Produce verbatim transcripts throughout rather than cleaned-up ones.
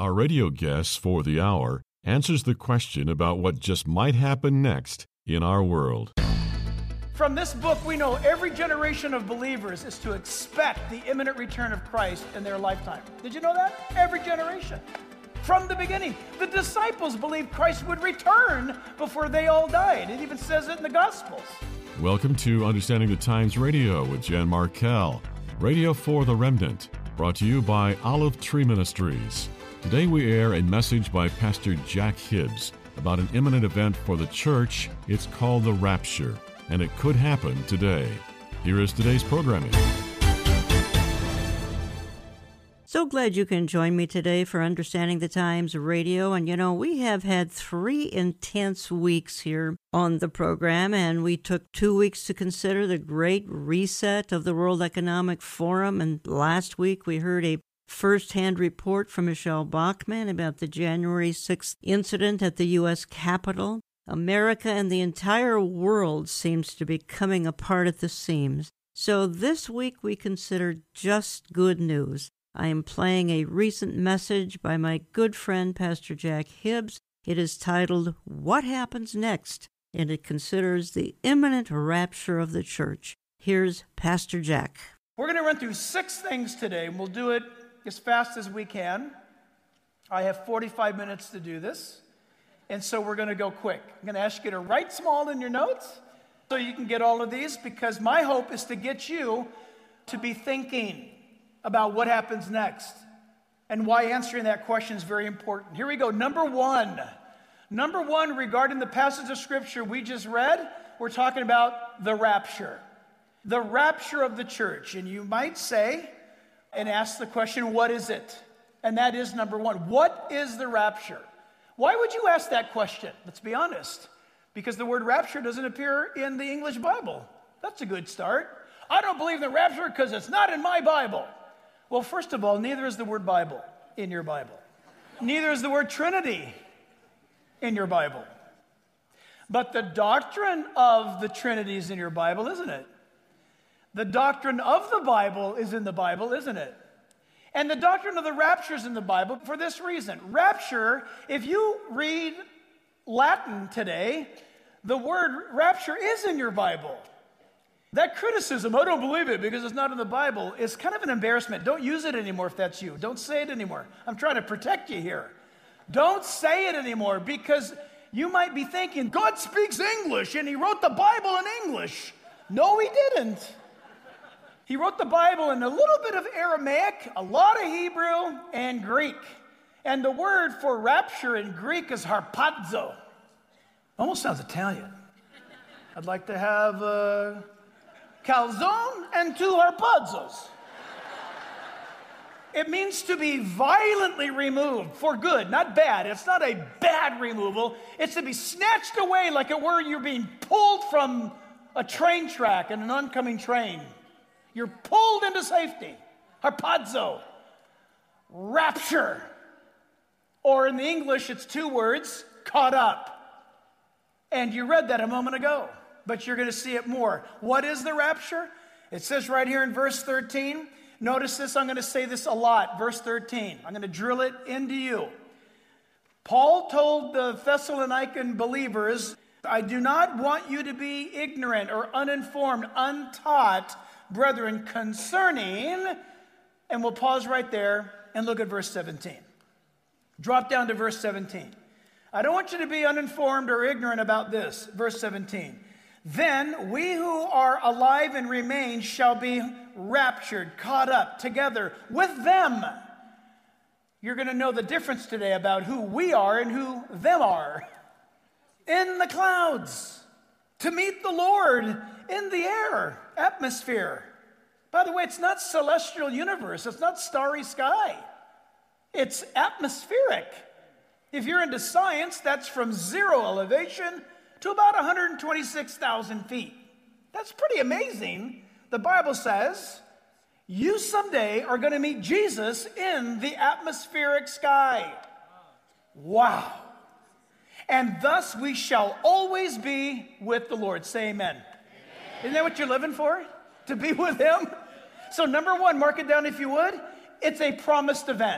Our radio guest for the hour answers the question about what just might happen next in our world. From this book, we know every generation of believers is to expect the imminent return of Christ in their lifetime. Did you know that? Every generation. From the beginning, the disciples believed Christ would return before they all died. It even says it in the Gospels. Welcome to Understanding the Times Radio with Jan Markell, Radio for the Remnant, brought to you by Olive Tree Ministries. Today we air a message by Pastor Jack Hibbs about an imminent event for the church. It's called the Rapture, and it could happen today. Here is today's programming. So glad you can join me today for Understanding the Times Radio. And you know, we have had three intense weeks here on the program, and we took two weeks to consider the Great Reset of the World Economic Forum. And last week we heard a first-hand report from Michelle Bachmann about the January sixth incident at the U S Capitol. America and the entire world seems to be coming apart at the seams. So this week we consider just good news. I am playing a recent message by my good friend Pastor Jack Hibbs. It is titled, What Happens Next? And it considers the imminent rapture of the church. Here's Pastor Jack. We're going to run through six things today, and we'll do it as fast as we can. I have forty-five minutes to do this, and so we're going to go quick. I'm going to ask you to write small in your notes so you can get all of these, because my hope is to get you to be thinking about what happens next and why answering that question is very important. Here we go. Number one. Number one, regarding the passage of Scripture we just read, we're talking about the rapture. The rapture of the church. And you might say and ask the question, what is it? And that is number one. What is the rapture? Why would you ask that question? Let's be honest. Because the word rapture doesn't appear in the English Bible. That's a good start. I don't believe in the rapture because it's not in my Bible. Well, first of all, neither is the word Bible in your Bible. Neither is the word Trinity in your Bible. But the doctrine of the Trinity is in your Bible, isn't it? The doctrine of the Bible is in the Bible, isn't it? And the doctrine of the rapture is in the Bible for this reason. Rapture, if you read Latin today, the word rapture is in your Bible. That criticism, I don't believe it because it's not in the Bible, is kind of an embarrassment. Don't use it anymore if that's you. Don't say it anymore. I'm trying to protect you here. Don't say it anymore, because you might be thinking, God speaks English and he wrote the Bible in English. No, he didn't. He wrote the Bible in a little bit of Aramaic, a lot of Hebrew, and Greek. And the word for rapture in Greek is harpazo. Almost sounds Italian. I'd like to have Uh, calzone and two harpazos. It means to be violently removed for good, not bad. It's not a bad removal. It's to be snatched away like it were you're being pulled from a train track in an oncoming train. You're pulled into safety. Harpazo. Rapture. Or in the English, it's two words, caught up. And you read that a moment ago, but you're going to see it more. What is the rapture? It says right here in verse thirteen. Notice this, I'm going to say this a lot. Verse thirteen. I'm going to drill it into you. Paul told the Thessalonican believers, I do not want you to be ignorant or uninformed, untaught, brethren, concerning, and we'll pause right there and look at verse seventeen. Drop down to verse seventeen. I don't want you to be uninformed or ignorant about this. Verse seventeen. Then we who are alive and remain shall be raptured, caught up together with them. You're going to know the difference today about who we are and who them are. In the clouds, to meet the Lord in the air, atmosphere. By the way, it's not celestial universe. It's not starry sky. It's atmospheric. If you're into science, that's from zero elevation to about one hundred twenty-six thousand feet. That's pretty amazing. The Bible says you someday are going to meet Jesus in the atmospheric sky. Wow. And thus we shall always be with the Lord. Say amen. Amen. Isn't that what you're living for? To be with him? So number one, mark it down if you would. It's a promised event.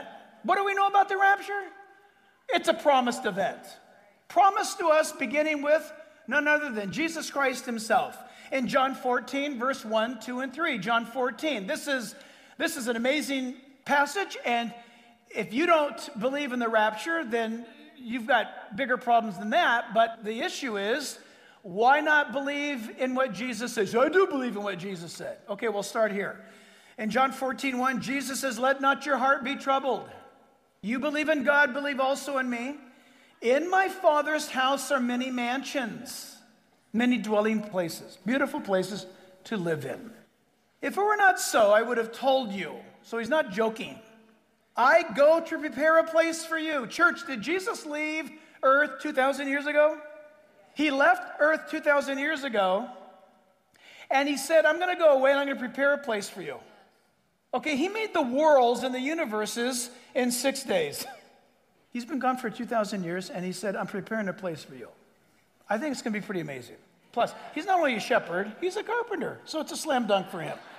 What do we know about the rapture? It's a promised event. Promised to us beginning with none other than Jesus Christ himself. In John fourteen, verse one, two, and three. John fourteen. This is, this is an amazing passage, and if you don't believe in the rapture, then you've got bigger problems than that. But the issue is, why not believe in what Jesus says? I do believe in what Jesus said. Okay, we'll start here. In John fourteen, one, Jesus says, let not your heart be troubled. You believe in God, believe also in me. In my Father's house are many mansions, many dwelling places, beautiful places to live in. If it were not so, I would have told you. So he's not joking. I go to prepare a place for you. Church, did Jesus leave earth two thousand years ago? He left earth two thousand years ago, and he said, I'm going to go away and I'm going to prepare a place for you. Okay, he made the worlds and the universes in six days. He's been gone for two thousand years, and he said, I'm preparing a place for you. I think it's going to be pretty amazing. Plus, he's not only a shepherd, he's a carpenter, so it's a slam dunk for him.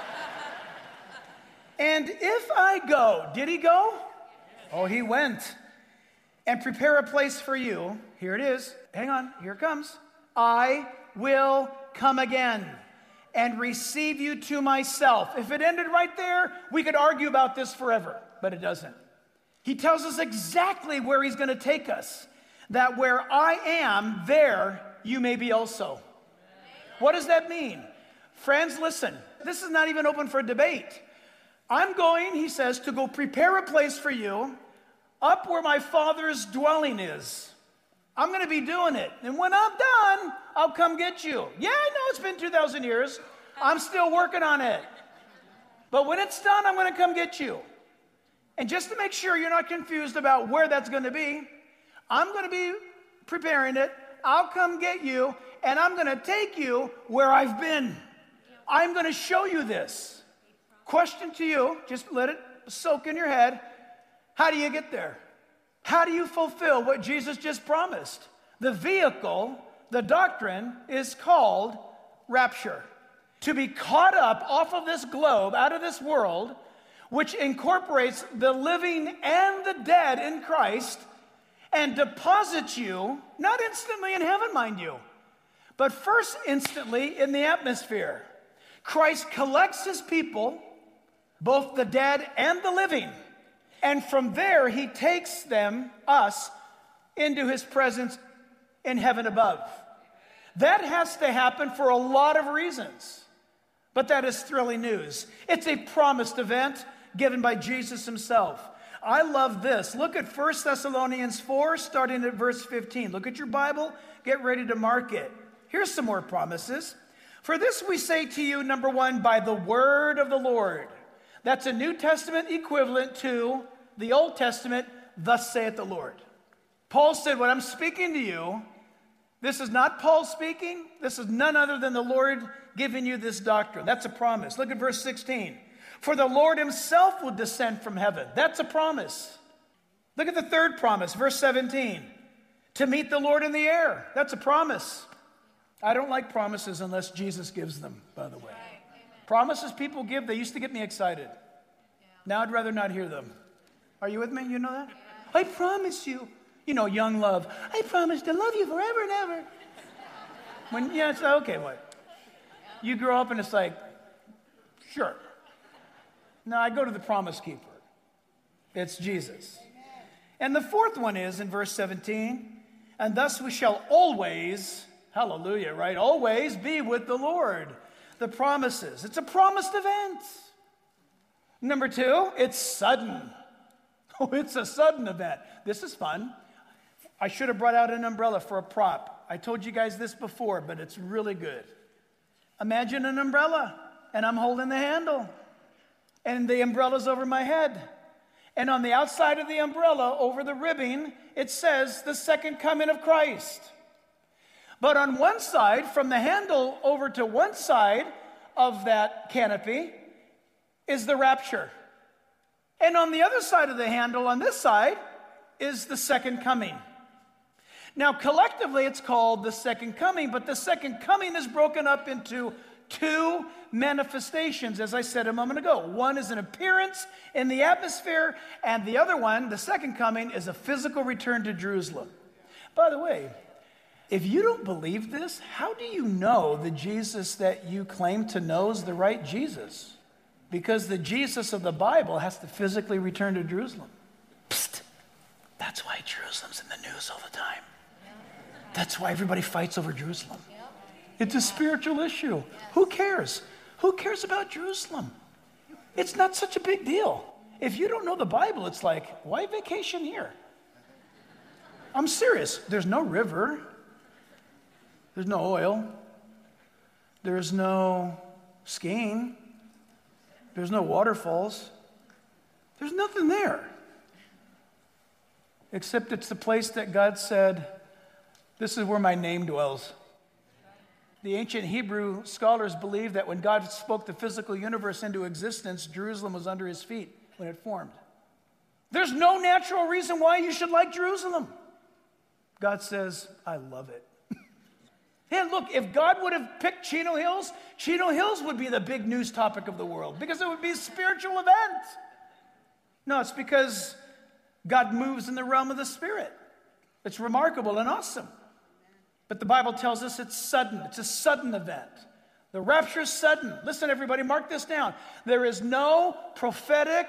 And if I go, did he go? Oh, he went. And prepare a place for you. Here it is. Hang on, here it comes. I will come again and receive you to myself. If it ended right there, we could argue about this forever, but it doesn't. He tells us exactly where he's going to take us. That where I am, there you may be also. What does that mean? Friends, listen. This is not even open for debate. I'm going, he says, to go prepare a place for you up where my Father's dwelling is. I'm going to be doing it. And when I'm done, I'll come get you. Yeah, I know it's been two thousand years. I'm still working on it. But when it's done, I'm going to come get you. And just to make sure you're not confused about where that's going to be, I'm going to be preparing it. I'll come get you, and I'm going to take you where I've been. I'm going to show you this. Question to you, just let it soak in your head. How do you get there? How do you fulfill what Jesus just promised? The vehicle, the doctrine, is called rapture. To be caught up off of this globe, out of this world, which incorporates the living and the dead in Christ, and deposits you, not instantly in heaven, mind you, but first instantly in the atmosphere. Christ collects his people, both the dead and the living, and from there he takes them, us, into his presence in heaven above. That has to happen for a lot of reasons, but that is thrilling news. It's a promised event given by Jesus himself. I love this. Look at First Thessalonians four, starting at verse fifteen. Look at your Bible. Get ready to mark it. Here's some more promises. For this we say to you, number one, by the word of the Lord. That's a New Testament equivalent to the Old Testament, thus saith the Lord. Paul said, when I'm speaking to you, this is not Paul speaking. This is none other than the Lord giving you this doctrine. That's a promise. Look at verse sixteen. For the Lord himself will descend from heaven. That's a promise. Look at the third promise, verse seventeen. To meet the Lord in the air. That's a promise. I don't like promises unless Jesus gives them, by the way. Right, promises people give, they used to get me excited. Yeah. Now I'd rather not hear them. Are you with me? You know that? Yeah. I promise you. You know, young love. I promise to love you forever and ever. When, yeah, it's like, okay, what? You grow up and it's like, sure. No, I go to the promise keeper. It's Jesus. Amen. And the fourth one is in verse seventeen, and thus we shall always, hallelujah, right? Always be with the Lord. The promises. It's a promised event. Number two, it's sudden. Oh, it's a sudden event. This is fun. I should have brought out an umbrella for a prop. I told you guys this before, but it's really good. Imagine an umbrella, and I'm holding the handle, and the umbrella's over my head. And on the outside of the umbrella, over the ribbing, it says the second coming of Christ. But on one side, from the handle over to one side of that canopy, is the rapture. And on the other side of the handle, on this side, is the second coming. Now, collectively, it's called the second coming, but the second coming is broken up into two manifestations, as I said a moment ago. One is an appearance in the atmosphere, and the other one, the second coming, is a physical return to Jerusalem. By the way, if you don't believe this, how do you know the Jesus that you claim to know is the right Jesus? Because the Jesus of the Bible has to physically return to Jerusalem. Psst. That's why Jerusalem's in the news all the time. That's why everybody fights over Jerusalem. It's a spiritual issue. Who cares? Who cares about Jerusalem? It's not such a big deal. If you don't know the Bible, it's like, why vacation here? I'm serious. There's no river. There's no oil. There's no skiing. There's no waterfalls. There's nothing there. Except it's the place that God said, this is where my name dwells. The ancient Hebrew scholars believe that when God spoke the physical universe into existence, Jerusalem was under his feet when it formed. There's no natural reason why you should like Jerusalem. God says, I love it. And look, if God would have picked Chino Hills, Chino Hills would be the big news topic of the world because it would be a spiritual event. No, it's because God moves in the realm of the Spirit. It's remarkable and awesome. But the Bible tells us it's sudden. It's a sudden event. The rapture is sudden. Listen, everybody, mark this down. There is no prophetic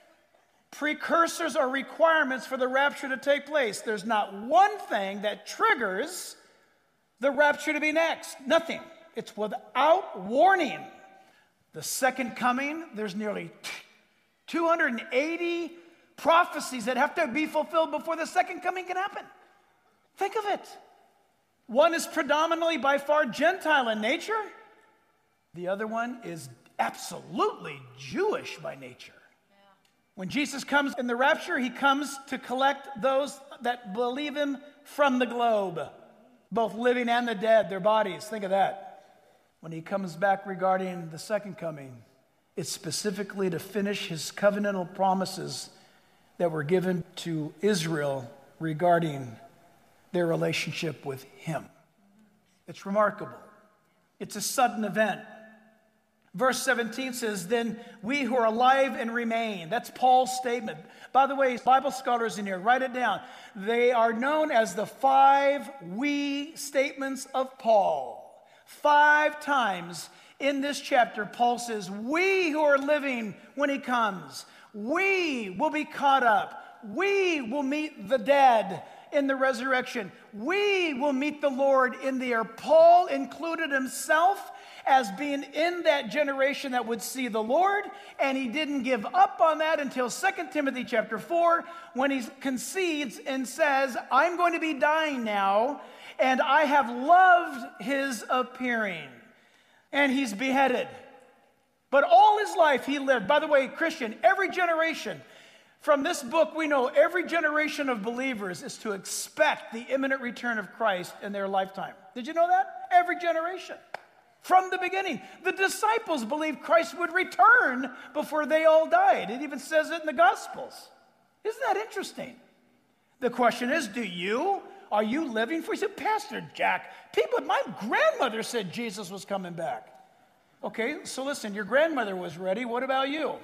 precursors or requirements for the rapture to take place. There's not one thing that triggers the rapture to be next. Nothing. It's without warning. The second coming, there's nearly two hundred eighty prophecies that have to be fulfilled before the second coming can happen. Think of it. One is predominantly by far Gentile in nature. The other one is absolutely Jewish by nature. When Jesus comes in the rapture, he comes to collect those that believe him from the globe, both living and the dead, their bodies. Think of that. When he comes back regarding the second coming, it's specifically to finish his covenantal promises that were given to Israel regarding their relationship with him. It's remarkable. It's a sudden event. Verse seventeen says, then we who are alive and remain. That's Paul's statement. By the way, Bible scholars in here, write it down. They are known as the five we statements of Paul. Five times in this chapter, Paul says, we who are living when he comes, we will be caught up. We will meet the dead in the resurrection. We will meet the Lord in the air. Paul included himself as being in that generation that would see the Lord, and he didn't give up on that until Second Timothy chapter four, when he concedes and says, I'm going to be dying now, and I have loved his appearing. And he's beheaded. But all his life he lived. By the way, Christian, every generation, from this book we know every generation of believers is to expect the imminent return of Christ in their lifetime. Did you know that? Every generation. From the beginning, the disciples believed Christ would return before they all died. It even says it in the Gospels. Isn't that interesting? The question is, do you? Are you living for? You said, Pastor Jack, people, my grandmother said Jesus was coming back. Okay, so listen, your grandmother was ready. What about you?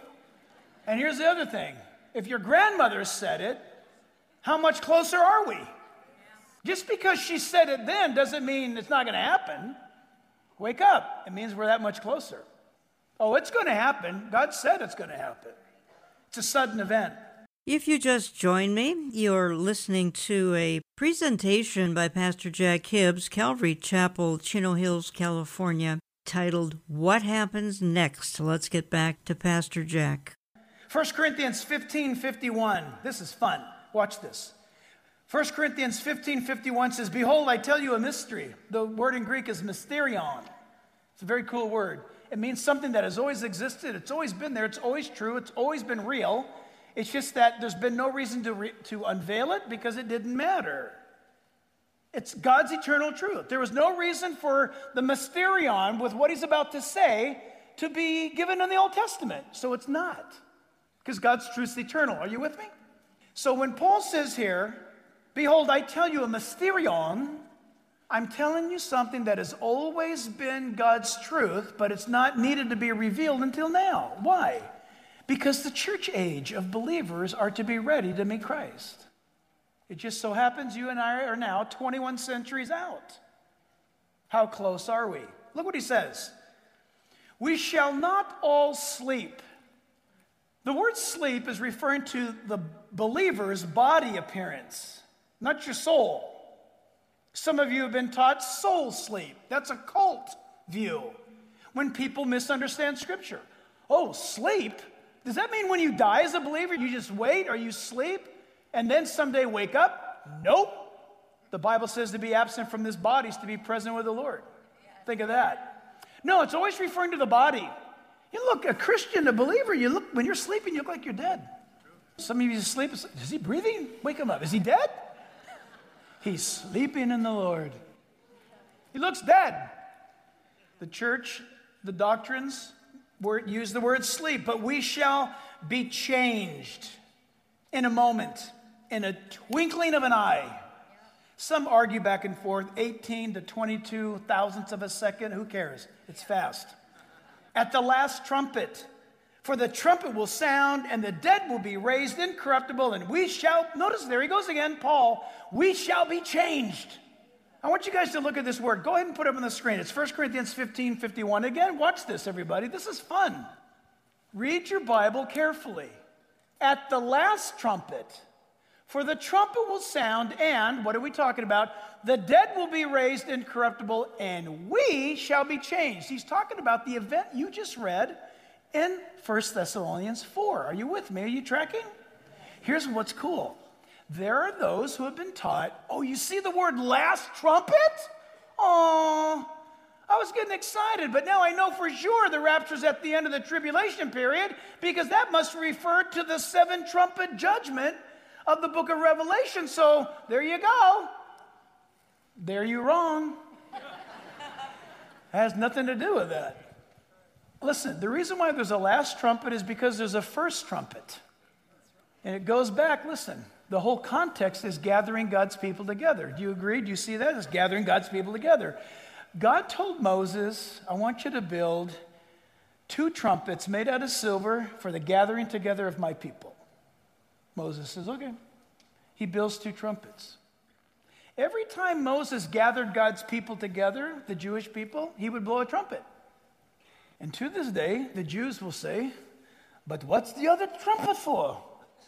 And here's the other thing. If your grandmother said it, how much closer are we? Just because she said it then doesn't mean it's not going to happen. Wake up. It means we're that much closer. Oh, it's going to happen. God said it's going to happen. It's a sudden event. If you just joined me, you're listening to a presentation by Pastor Jack Hibbs, Calvary Chapel, Chino Hills, California, titled, What Happens Next? Let's get back to Pastor Jack. First Corinthians fifteen fifty-one. This is fun. Watch this. First Corinthians fifteen fifty-one says, Behold, I tell you a mystery. The word in Greek is mysterion. It's a very cool word. It means something that has always existed. It's always been there. It's always true. It's always been real. It's just that there's been no reason to, re- to unveil it because it didn't matter. It's God's eternal truth. There was no reason for the mysterion with what he's about to say to be given in the Old Testament. So it's not. Because God's truth is eternal. Are you with me? So when Paul says here, Behold, I tell you a mysterion, I'm telling you something that has always been God's truth, but it's not needed to be revealed until now. Why? Because the church age of believers are to be ready to meet Christ. It just so happens you and I are now twenty-one centuries out. How close are we? Look what he says. We shall not all sleep. The word sleep is referring to the believer's body appearance, not your soul. Some of you have been taught soul sleep. That's a cult view when people misunderstand Scripture. Oh, sleep? Does that mean when you die as a believer, you just wait or you sleep and then someday wake up? Nope. The Bible says to be absent from this body is to be present with the Lord. Think of that. No, it's always referring to the body. You look, a Christian, a believer, you look, when you're sleeping, you look like you're dead. Some of you sleep, is he breathing? Wake him up. Is he dead? He's sleeping in the Lord. He looks dead. The church, the doctrines, word, use the word sleep, but we shall be changed in a moment, in a twinkling of an eye. Some argue back and forth, eighteen to twenty-two thousandths of a second. Who cares? It's fast. At the last trumpet, for the trumpet will sound, and the dead will be raised incorruptible, and we shall, notice there he goes again, Paul, we shall be changed. I want you guys to look at this word. Go ahead and put it up on the screen. It's First Corinthians fifteen fifty-one. Again, watch this, everybody. This is fun. Read your Bible carefully. At the last trumpet, for the trumpet will sound, and, what are we talking about? The dead will be raised incorruptible, and we shall be changed. He's talking about the event you just read in First Thessalonians four. Are you with me? Are you tracking? Here's what's cool. There are those who have been taught, oh, you see the word last trumpet? Oh, I was getting excited, but now I know for sure the rapture's at the end of the tribulation period because that must refer to the seven trumpet judgment of the book of Revelation. So there you go. There you're wrong. Has nothing to do with that. Listen, the reason why there's a last trumpet is because there's a first trumpet. And it goes back, listen, the whole context is gathering God's people together. Do you agree? Do you see that? It's gathering God's people together. God told Moses, I want you to build two trumpets made out of silver for the gathering together of my people. Moses says, okay. He builds two trumpets. Every time Moses gathered God's people together, the Jewish people, he would blow a trumpet. And to this day, the Jews will say, but what's the other trumpet for?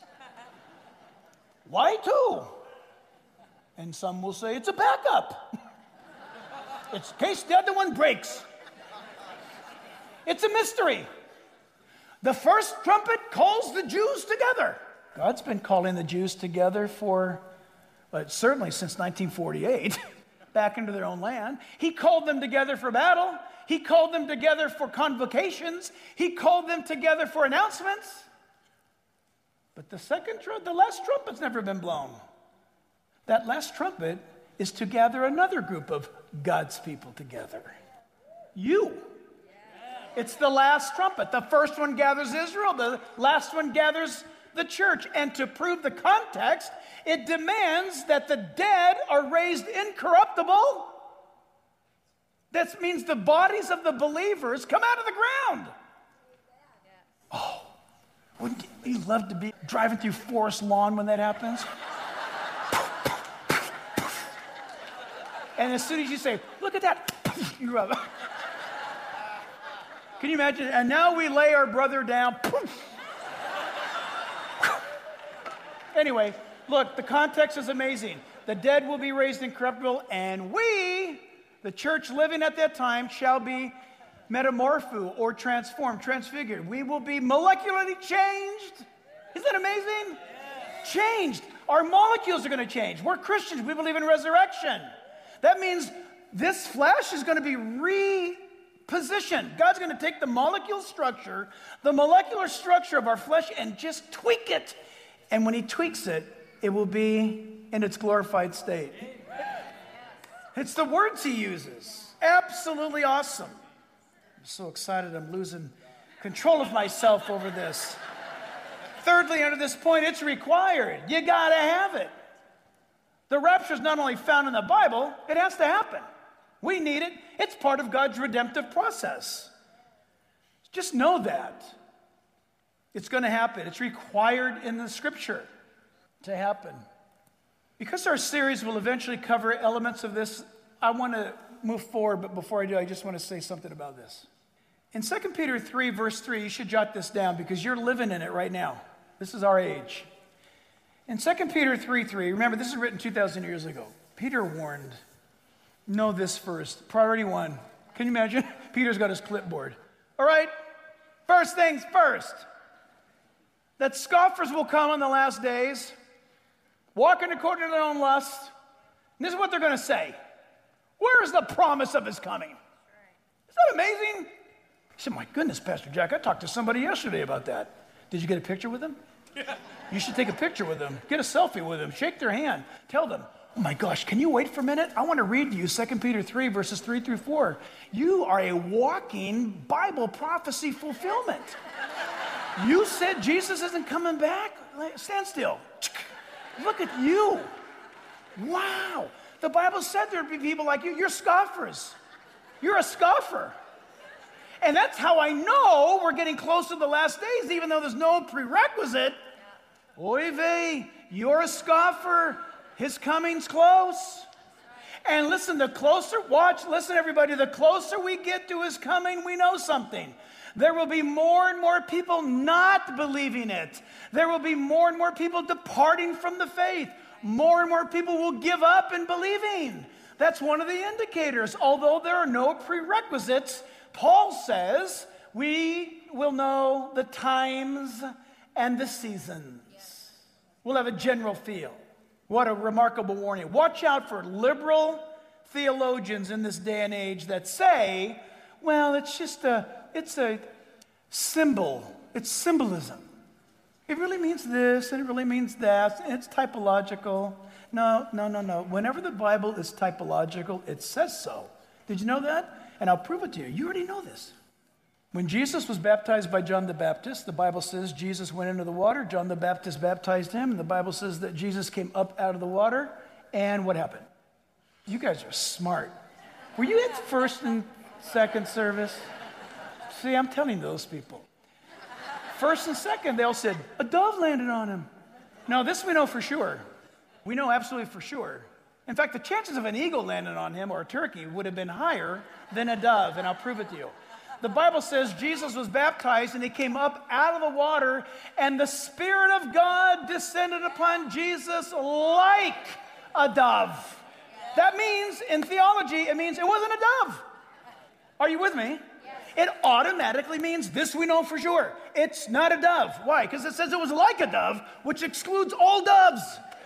Why two? And some will say it's a backup. It's in case the other one breaks. It's a mystery. The first trumpet calls the Jews together. God's been calling the Jews together for, well, certainly since nineteen forty-eight, back into their own land. He called them together for battle. He called them together for convocations. He called them together for announcements. But the second trumpet, the last trumpet's never been blown. That last trumpet is to gather another group of God's people together. You. It's the last trumpet. The first one gathers Israel. The last one gathers the church. And to prove the context, it demands that the dead are raised incorruptible. That means the bodies of the believers come out of the ground. Oh, wouldn't you love to be driving through Forest Lawn when that happens? And as soon as you say, look at that, you rub. Can you imagine? And now we lay our brother down. Anyway, look, the context is amazing. The dead will be raised incorruptible, and we, the church living at that time, shall be metamorpho or transformed, transfigured. We will be molecularly changed. Isn't that amazing? Yeah. Changed. Our molecules are going to change. We're Christians. We believe in resurrection. That means this flesh is going to be repositioned. God's going to take the molecule structure, the molecular structure of our flesh, and just tweak it. And when he tweaks it, it will be in its glorified state. It's the words he uses. Absolutely awesome. I'm so excited I'm losing control of myself over this. Thirdly, under this point, it's required. You got to have it. The rapture is not only found in the Bible, it has to happen. We need it. It's part of God's redemptive process. Just know that. It's going to happen. It's required in the Scripture to happen. Because our series will eventually cover elements of this, I want to move forward, but before I do, I just want to say something about this. In Second Peter three, verse three, you should jot this down because you're living in it right now. This is our age. In Second Peter three three, remember, this is written two thousand years ago. Peter warned, know this first. Priority one. Can you imagine? Peter's got his clipboard. All right, first things first. That scoffers will come in the last days, walking according to their own lust. And this is what they're going to say. Where is the promise of his coming? Is that amazing? He said, my goodness, Pastor Jack, I talked to somebody yesterday about that. Did you get a picture with him? Yeah. You should take a picture with them. Get a selfie with them. Shake their hand. Tell them, oh my gosh, can you wait for a minute? I want to read to you Second Peter three, verses three through four. You are a walking Bible prophecy fulfillment. You said Jesus isn't coming back? Stand still. Look at you. Wow. The Bible said there'd be people like you. You're scoffers. You're a scoffer. And that's how I know we're getting close to the last days, even though there's no prerequisite. Oy vey, you're a scoffer. His coming's close. And listen, the closer, watch, listen everybody, the closer we get to his coming, we know something. There will be more and more people not believing it. There will be more and more people departing from the faith. More and more people will give up in believing. That's one of the indicators. Although there are no prerequisites, Paul says we will know the times and the seasons. Yes. We'll have a general feel. What a remarkable warning. Watch out for liberal theologians in this day and age that say, well, it's just a, it's a symbol. It's symbolism. It really means this, and it really means that. It's typological. No, no, no, no. Whenever the Bible is typological, it says so. Did you know that? And I'll prove it to you. You already know this. When Jesus was baptized by John the Baptist, the Bible says Jesus went into the water. John the Baptist baptized him. And the Bible says that Jesus came up out of the water. And what happened? You guys are smart. Were you at first and second service? See, I'm telling those people. First and second, they all said, a dove landed on him. No, this we know for sure. We know absolutely for sure. In fact, the chances of an eagle landing on him or a turkey would have been higher than a dove, and I'll prove it to you. The Bible says Jesus was baptized and he came up out of the water, and the Spirit of God descended upon Jesus like a dove. That means, in theology, it means it wasn't a dove. Are you with me? It automatically means this we know for sure. It's not a dove. Why? Because it says it was like a dove, which excludes all doves.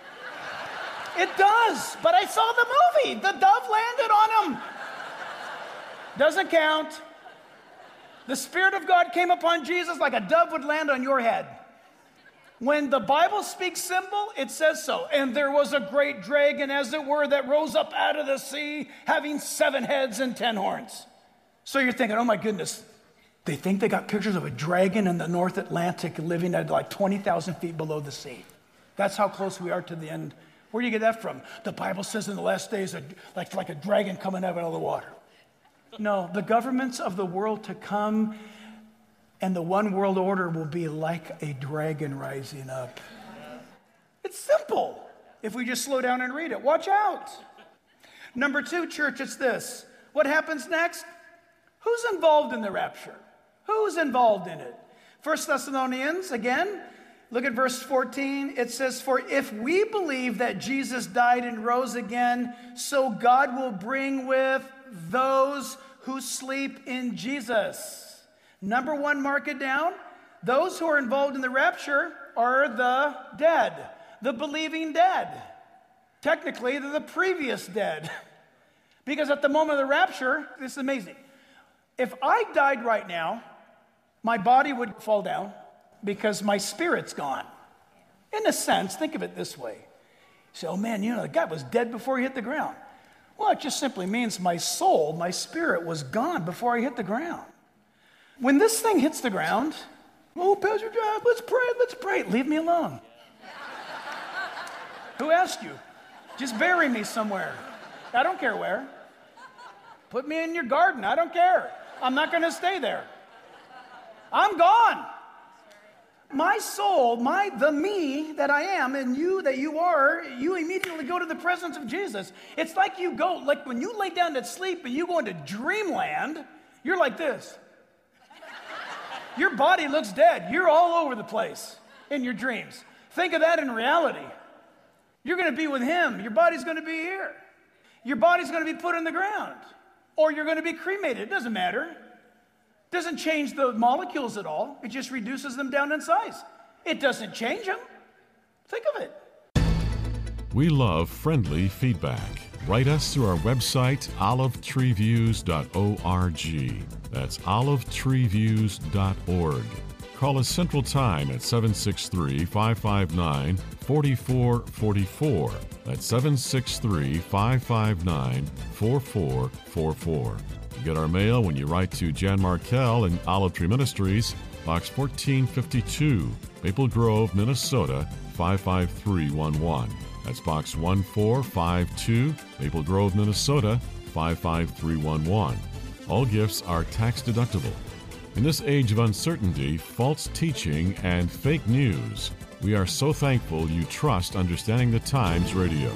It does. But I saw the movie. The dove landed on him. Doesn't count. The Spirit of God came upon Jesus like a dove would land on your head. When the Bible speaks symbol, it says so. And there was a great dragon, as it were, that rose up out of the sea, having seven heads and ten horns. So you're thinking, oh my goodness, they think they got pictures of a dragon in the North Atlantic living at like twenty thousand feet below the sea. That's how close we are to the end. Where do you get that from? The Bible says in the last days, like, like a dragon coming out of the water. No, the governments of the world to come and the one world order will be like a dragon rising up. It's simple if we just slow down and read it. Watch out. Number two, church, it's this. What happens next? Who's involved in the rapture? Who's involved in it? First Thessalonians, again, look at verse fourteen. It says, for if we believe that Jesus died and rose again, so God will bring with those who sleep in Jesus. Number one, mark it down. Those who are involved in the rapture are the dead, the believing dead. Technically, they're the previous dead. Because at the moment of the rapture, this is amazing. If I died right now, my body would fall down because my spirit's gone. In a sense, think of it this way. You say, oh man, you know, the guy was dead before he hit the ground. Well, it just simply means my soul, my spirit was gone before I hit the ground. When this thing hits the ground, oh, Pastor Jack, let's pray, let's pray. Leave me alone. Who asked you? Just bury me somewhere. I don't care where. Put me in your garden. I don't care. I'm not going to stay there. I'm gone. My soul, my the me that I am, and you that you are, you immediately go to the presence of Jesus. It's like you go, like when you lay down to sleep and you go into dreamland, you're like this. Your body looks dead. You're all over the place in your dreams. Think of that in reality. You're going to be with him. Your body's going to be here. Your body's going to be put in the ground. Or you're going to be cremated. It doesn't matter. It doesn't change the molecules at all. It just reduces them down in size. It doesn't change them. Think of it. We love friendly feedback. Write us through our website, olive tree views dot org. That's olive tree views dot org. Call us Central Time at seven six three, five five nine, four four four four. That's seven six three, five five nine, four four four four. You get our mail when you write to Jan Markell and Olive Tree Ministries, Box fourteen fifty-two, Maple Grove, Minnesota, five five three one one. That's Box one four five two, Maple Grove, Minnesota, five five three one one. All gifts are tax deductible. In this age of uncertainty, false teaching, and fake news, we are so thankful you trust Understanding the Times Radio.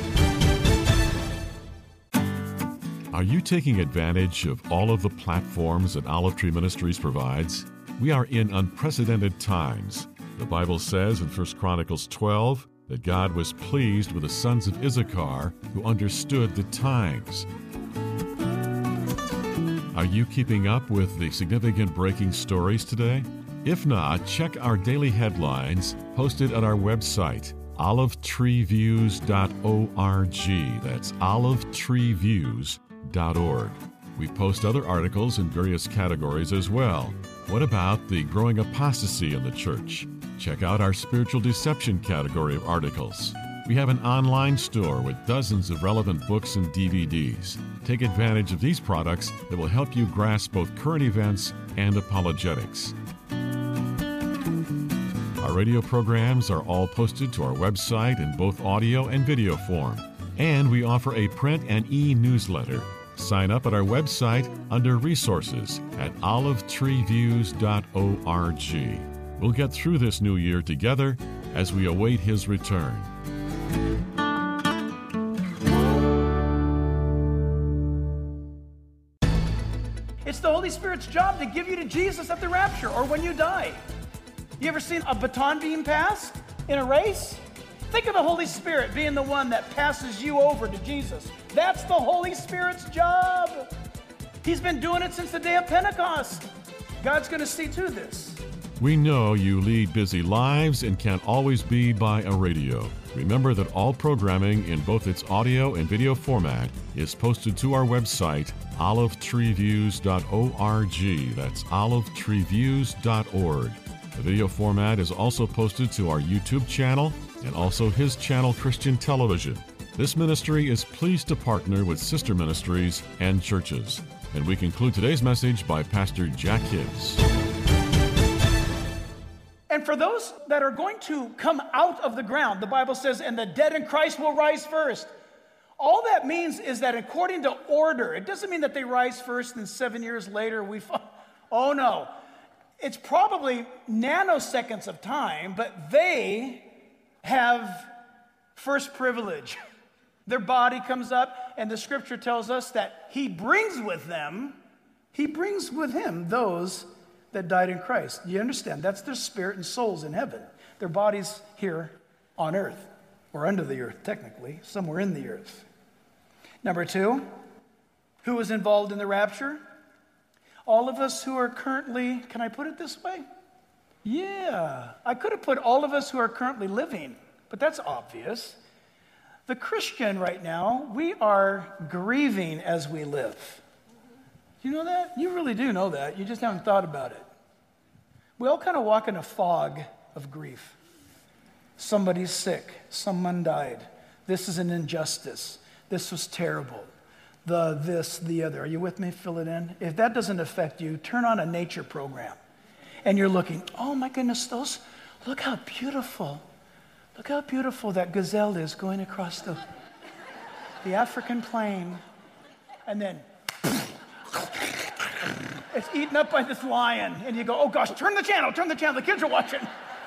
Are you taking advantage of all of the platforms that Olive Tree Ministries provides? We are in unprecedented times. The Bible says in First Chronicles twelve that God was pleased with the sons of Issachar who understood the times. Are you keeping up with the significant breaking stories today? If not, check our daily headlines posted at our website, olive tree views dot org. That's olive tree views dot org. We post other articles in various categories as well. What about the growing apostasy in the church? Check out our spiritual deception category of articles. We have an online store with dozens of relevant books and D V Ds. Take advantage of these products that will help you grasp both current events and apologetics. Our radio programs are all posted to our website in both audio and video form. And we offer a print and e-newsletter. Sign up at our website under Resources at olive tree views dot org. We'll get through this new year together as we await his return. It's the Holy Spirit's job to give you to Jesus at the rapture or when you die. You ever seen a baton being passed in a race? Think of the Holy Spirit being the one that passes you over to Jesus. That's the Holy Spirit's job. He's been doing it since the day of Pentecost. God's going to see to this. We know you lead busy lives and can't always be by a radio. Remember that all programming in both its audio and video format is posted to our website, olive tree views dot org. That's olive tree views dot org. The video format is also posted to our YouTube channel and also his channel, Christian Television. This ministry is pleased to partner with sister ministries and churches. And we conclude today's message by Pastor Jack Hibbs. And for those that are going to come out of the ground, the Bible says, and the dead in Christ will rise first. All that means is that according to order, it doesn't mean that they rise first and seven years later we fall. Oh no. It's probably nanoseconds of time, but they have first privilege. Their body comes up, and the scripture tells us that he brings with them, he brings with him those that died in Christ. You understand? That's their spirit and souls in heaven. Their bodies here on earth, or under the earth, technically, somewhere in the earth. Number two, who is involved in the rapture? All of us who are currently, can I put it this way? Yeah, I could have put all of us who are currently living, but that's obvious. The Christian right now, we are grieving as we live. You know that? You really do know that. You just haven't thought about it. We all kind of walk in a fog of grief. Somebody's sick. Someone died. This is an injustice. This was terrible. The, this, the other. Are you with me? Fill it in. If that doesn't affect you, turn on a nature program. And you're looking, oh my goodness, those, look how beautiful. Look how beautiful that gazelle is going across the, the African plain. And then it's eaten up by this lion. And you go, oh gosh, turn the channel, turn the channel. The kids are watching.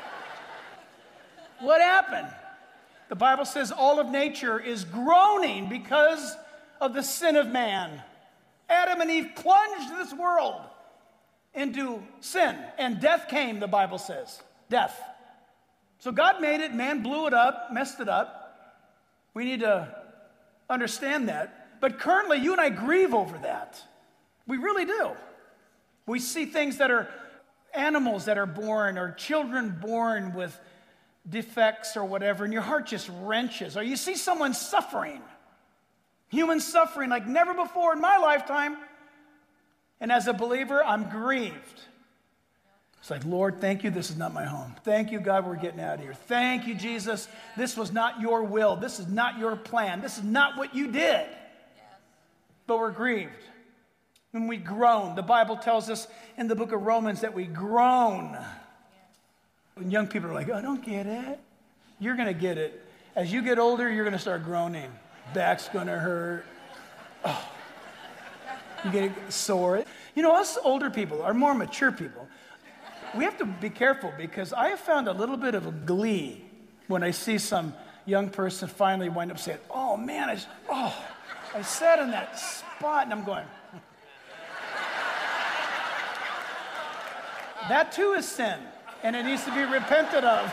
What happened? The Bible says all of nature is groaning because of the sin of man. Adam and Eve plunged this world into sin. And death came, the Bible says. Death. So God made it, man blew it up, messed it up. We need to understand that. But currently, you and I grieve over that. We really do. We see things that are animals that are born or children born with defects or whatever, and your heart just wrenches. Or you see someone suffering, human suffering like never before in my lifetime. And as a believer, I'm grieved. It's like, Lord, thank you, this is not my home. Thank you, God, we're getting out of here. Thank you, Jesus, this was not your will. This is not your plan. This is not what you did. Yes. But we're grieved. When we groan, the Bible tells us in the book of Romans that we groan. Yes. When young people are like, oh, I don't get it. You're going to get it. As you get older, you're going to start groaning. Back's going to hurt. Oh. You get sore. You know, us older people, our more mature people, we have to be careful because I have found a little bit of a glee when I see some young person finally wind up saying, oh man, I, oh, I sat in that spot, and I'm going, that too is sin, and it needs to be repented of.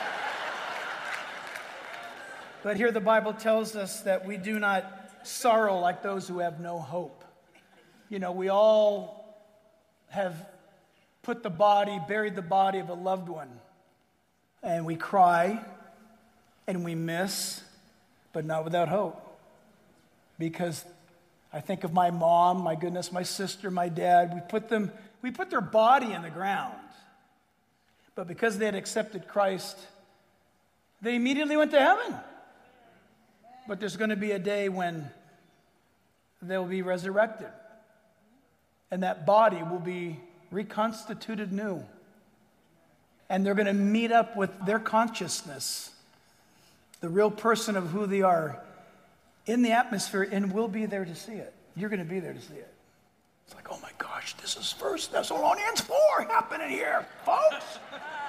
But here the Bible tells us that we do not sorrow like those who have no hope. You know, we all have put the body, buried the body of a loved one. And we cry and we miss, but not without hope. Because I think of my mom, my goodness, my sister, my dad. We put them, we put their body in the ground. But because they had accepted Christ, they immediately went to heaven. But there's going to be a day when they'll be resurrected. And that body will be reconstituted new. And they're going to meet up with their consciousness, the real person of who they are, in the atmosphere, and we'll be there to see it. You're going to be there to see it. It's like, oh my gosh, this is First Thessalonians four happening here, folks.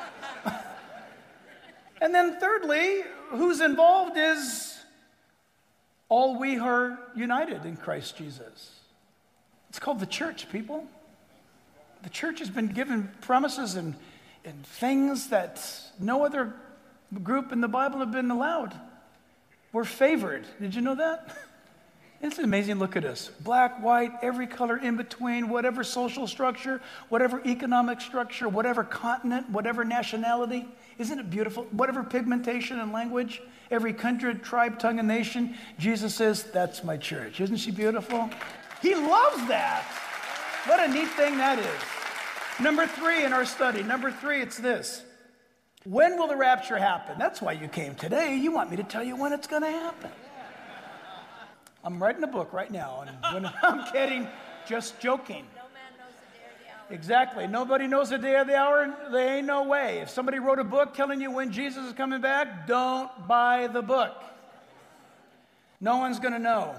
And then thirdly, who's involved is all we who are united in Christ Jesus. It's called the church, people. The church has been given promises and, and things that no other group in the Bible have been allowed. We're favored. Did you know that? It's amazing. Look at us. Black, white, every color in between, whatever social structure, whatever economic structure, whatever continent, whatever nationality. Isn't it beautiful? Whatever pigmentation and language, every country, tribe, tongue, and nation. Jesus says, that's my church. Isn't she beautiful? He loves that. What a neat thing that is. Number three in our study. Number three, it's this. When will the rapture happen? That's why you came today. You want me to tell you when it's going to happen. I'm writing a book right now, and when I'm kidding, just joking. No man knows the day or the hour. Exactly. Nobody knows the day or the hour. There ain't no way. If somebody wrote a book telling you when Jesus is coming back, don't buy the book. No one's going to know.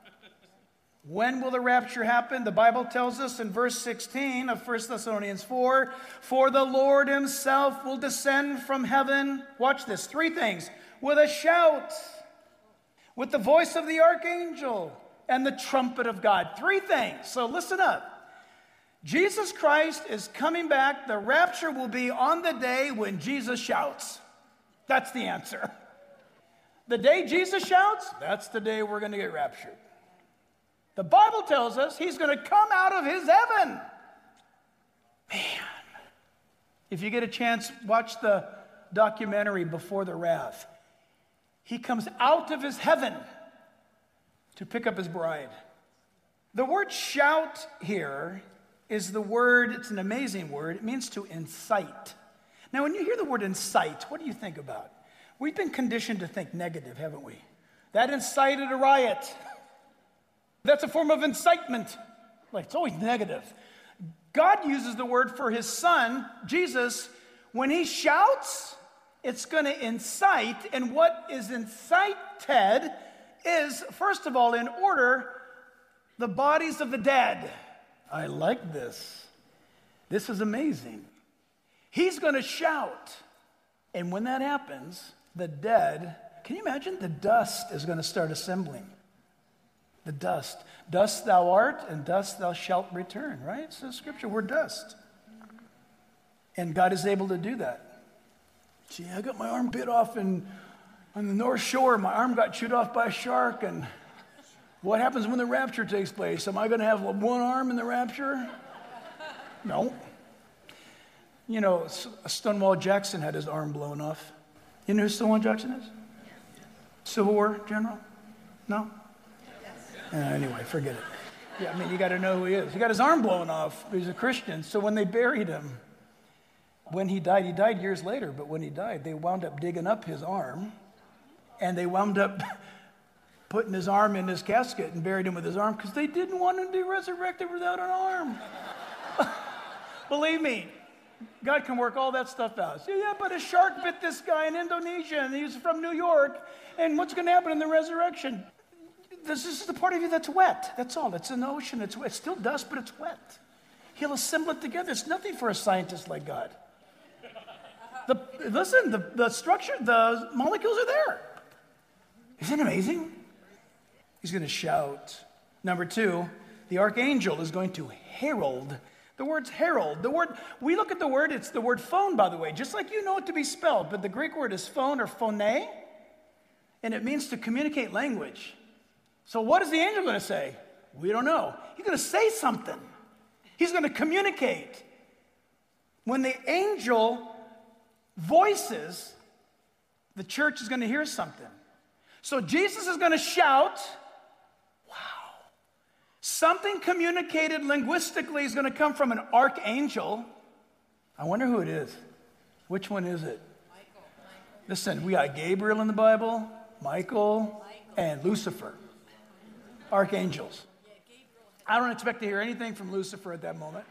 When will the rapture happen? The Bible tells us in verse sixteen of First Thessalonians four, for the Lord himself will descend from heaven. Watch this. Three things. With a shout, with the voice of the archangel, and the trumpet of God. Three things. So listen up. Jesus Christ is coming back. The rapture will be on the day when Jesus shouts. That's the answer. The day Jesus shouts, that's the day we're going to get raptured. The Bible tells us he's going to come out of his heaven. Man, if you get a chance, watch the documentary Before the Wrath. He comes out of his heaven to pick up his bride. The word shout here is the word, it's an amazing word. It means to incite. Now, when you hear the word incite, what do you think about? We've been conditioned to think negative, haven't we? That incited a riot. That's a form of incitement. Like, it's always negative. God uses the word for his son, Jesus. When he shouts, it's going to incite. And what is incited is, first of all, in order, the bodies of the dead. I like this. This is amazing. He's going to shout. And when that happens, the dead, can you imagine? The dust is going to start assembling. The dust. Dust thou art, and dust thou shalt return, right? It says scripture, we're dust. And God is able to do that. See, I got my arm bit off in, on the North Shore. My arm got chewed off by a shark. And what happens when the rapture takes place? Am I going to have one arm in the rapture? No. You know, Stonewall Jackson had his arm blown off. You know who Stonewall Jackson is? Civil War general? No? Uh, anyway, forget it. Yeah, I mean, you got to know who he is. He got his arm blown off. He's a Christian. So when they buried him, when he died, he died years later, but when he died, they wound up digging up his arm, and they wound up putting his arm in his casket and buried him with his arm because they didn't want him to be resurrected without an arm. Believe me, God can work all that stuff out. So, yeah, but a shark bit this guy in Indonesia, and he's from New York, and what's going to happen in the resurrection? This is the part of you that's wet. That's all. It's an ocean. It's wet. It's still dust, but it's wet. He'll assemble it together. It's nothing for a scientist like God. The, listen, the, the structure, the molecules are there. Isn't it amazing? He's going to shout. Number two, the archangel is going to herald. The word's herald. The word, we look at the word, it's the word phone, by the way, just like you know it to be spelled, but the Greek word is phone or phone, and it means to communicate language. So what is the angel going to say? We don't know. He's going to say something. He's going to communicate. When the angel voices, the church is going to hear something. So Jesus is going to shout, wow. Something communicated linguistically is going to come from an archangel. I wonder who it is. Which one is it? Michael. Listen, we got Gabriel in the Bible, Michael, Michael. and Lucifer. Archangels. I don't expect to hear anything from Lucifer at that moment.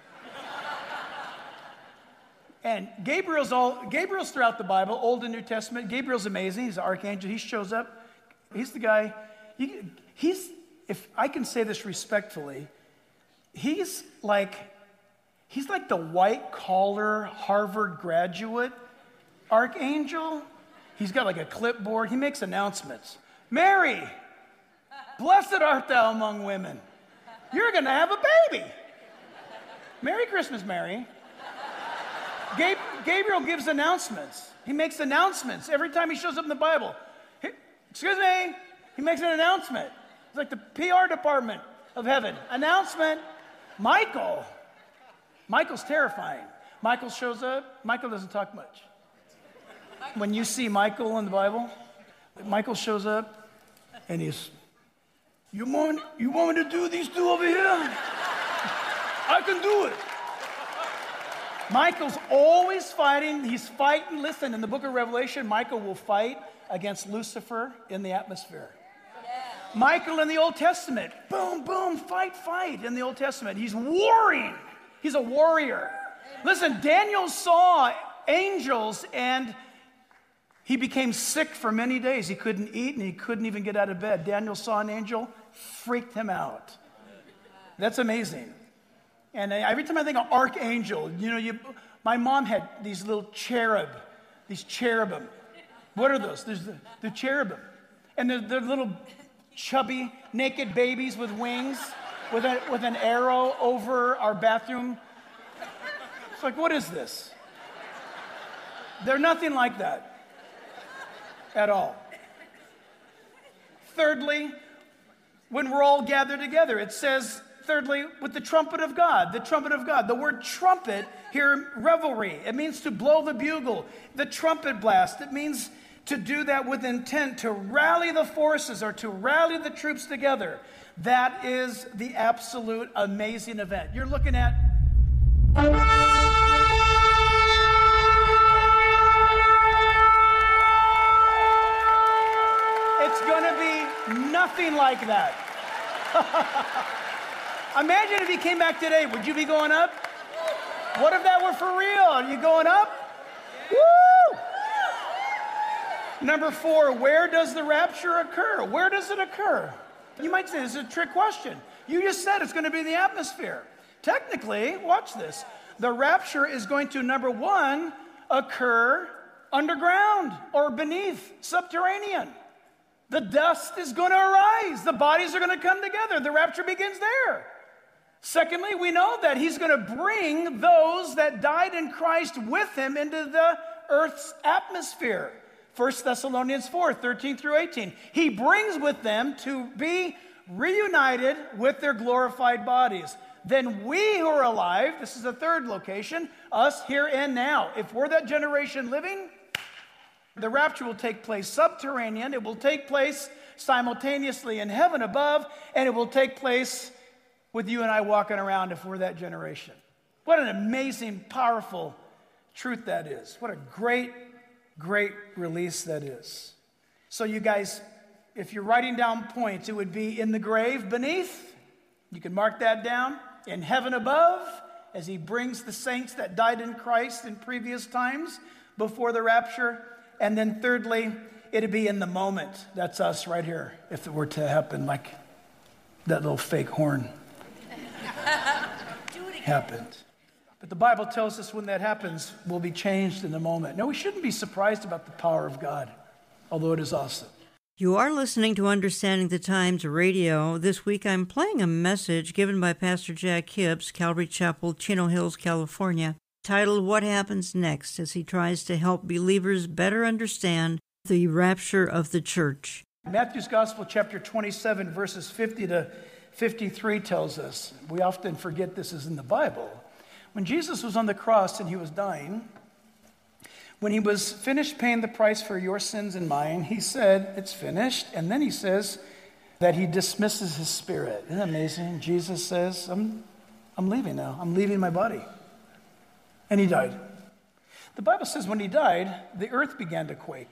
And Gabriel's all Gabriel's throughout the Bible, Old and New Testament. Gabriel's amazing. He's an archangel. He shows up. He's the guy. He, he's, if I can say this respectfully, he's like he's like the white collar Harvard graduate archangel. He's got like a clipboard. He makes announcements. Mary, blessed art thou among women. You're going to have a baby. Merry Christmas, Mary. Gab- Gabriel gives announcements. He makes announcements every time he shows up in the Bible. He, excuse me. He makes an announcement. It's like the P R department of heaven. Announcement. Michael. Michael's terrifying. Michael shows up. Michael doesn't talk much. When you see Michael in the Bible, Michael shows up and he's, you want, you want me to do these two over here? I can do it. Michael's always fighting. He's fighting. Listen, in the book of Revelation, Michael will fight against Lucifer in the atmosphere. Yeah. Michael in the Old Testament, boom, boom, fight, fight in the Old Testament. He's warring. He's a warrior. Listen, Daniel saw angels and he became sick for many days. He couldn't eat and he couldn't even get out of bed. Daniel saw an angel, freaked him out. That's amazing. And every time I think of archangel, you know, you, my mom had these little cherub, these cherubim. What are those? There's the, the cherubim. And they're, they're little chubby, naked babies with wings, with, a, with an arrow over our bathroom. It's like, what is this? They're nothing like that at all. Thirdly, when we're all gathered together, it says, thirdly, with the trumpet of God, the trumpet of God. The word trumpet here, revelry, it means to blow the bugle. The trumpet blast, it means to do that with intent, to rally the forces or to rally the troops together. That is the absolute amazing event. You're looking at... It's going to be nothing like that. Imagine if he came back today. Would you be going up? What if that were for real? Are you going up? Woo! Number four, where does the rapture occur? Where does it occur? You might say this is a trick question. You just said it's going to be in the atmosphere. Technically, watch this. The rapture is going to, number one, occur underground or beneath, subterranean. The dust is going to arise. The bodies are going to come together. The rapture begins there. Secondly, we know that he's going to bring those that died in Christ with him into the earth's atmosphere. First Thessalonians four, thirteen through eighteen. He brings with them to be reunited with their glorified bodies. Then we who are alive, this is the third location, us here and now. If we're that generation living, the rapture will take place subterranean. It will take place simultaneously in heaven above, and it will take place with you and I walking around if we're that generation. What an amazing, powerful truth that is. What a great, great release that is. So you guys, if you're writing down points, it would be in the grave beneath. You can mark that down. In heaven above, as he brings the saints that died in Christ in previous times before the rapture. And then thirdly, it'd be in the moment. That's us right here, if it were to happen like that little fake horn happened. But the Bible tells us when that happens, we'll be changed in a moment. No, we shouldn't be surprised about the power of God, although it is awesome. You are listening to Understanding the Times Radio. This week I'm playing a message given by Pastor Jack Hibbs, Calvary Chapel, Chino Hills, California, titled What Happens Next, as he tries to help believers better understand the rapture of the church. Matthew's Gospel, chapter twenty-seven, verses fifty to fifty-three tells us, we often forget this is in the Bible. When Jesus was on the cross and he was dying, when he was finished paying the price for your sins and mine, he said, it's finished. And then he says that he dismisses his spirit. Isn't that amazing? Jesus says, I'm, I'm leaving now. I'm leaving my body. And he died. The Bible says when he died, the earth began to quake.